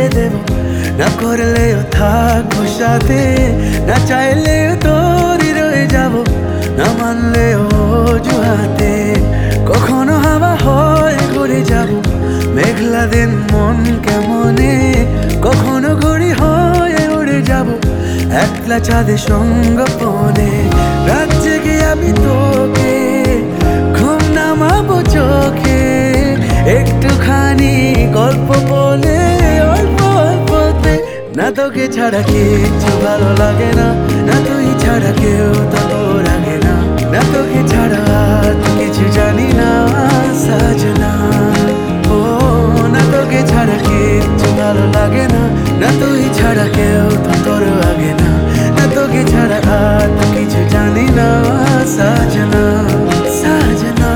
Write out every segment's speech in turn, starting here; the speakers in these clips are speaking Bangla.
দেব, না করলেও থাকবো সাথে, না চাইলেও তোরই রয়ে যাব, না মানলেও অজুহাতে। কখনো হাওয়া হয়ে ঘুরে যাব, মেঘলা দিন মন কেমনে, কখনো ঘুড়ি হয়ে উড়ে যাব একলা চাঁদের সঙ্গপনে। রাত জেগে আমি তোকে ঘুম নামাবো চোখে, একটুখানি গল্প বলে অল্প অল্পতে। না তোকে ছাড়া কিচ্ছু ভালো লাগে না, না তুই ছাড়া কেউ তো তোর আগে না, না তোকে ছাড়া তো কিছু জানি না সাজনা। ও না তোকে ছাড়া কিচ্ছু ভালো লাগে না, না তুই ছাড়া কেউ তো তোর আগে না, না তোকে ছাড়া আর তো কিছু জানি না সাজনা সাজনা।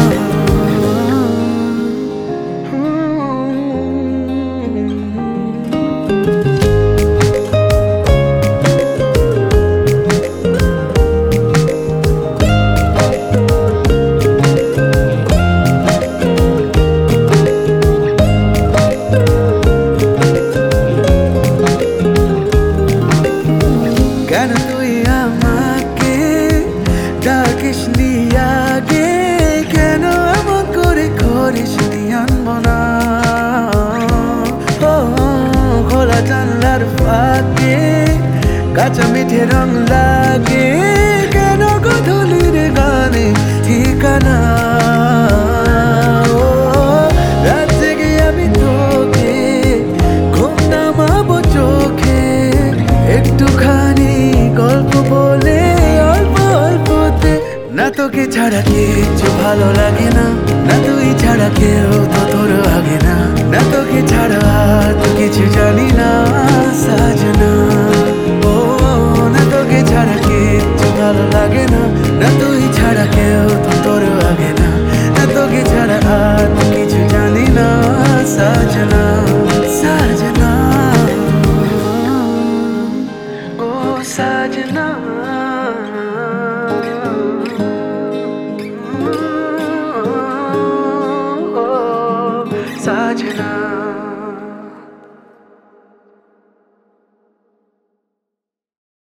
কেন তুই আমাকে ডাকিস নি আগে, কেন এমন করে করিস নি আনবো না। ও খোলা জানলার ফাঁকে কাঁচা মিঠে রং লাগে, কেন গধূলির গানে ঠিকানা। ও রাত জেগে আমি তোকে ঘুম নামাবো চোখে, একটুখানি গল্প বলে অল্প অল্পতে। না তোকে ছাড়া কিচ্ছু ভালো লাগে না, না তুই ছাড়া কেউ তো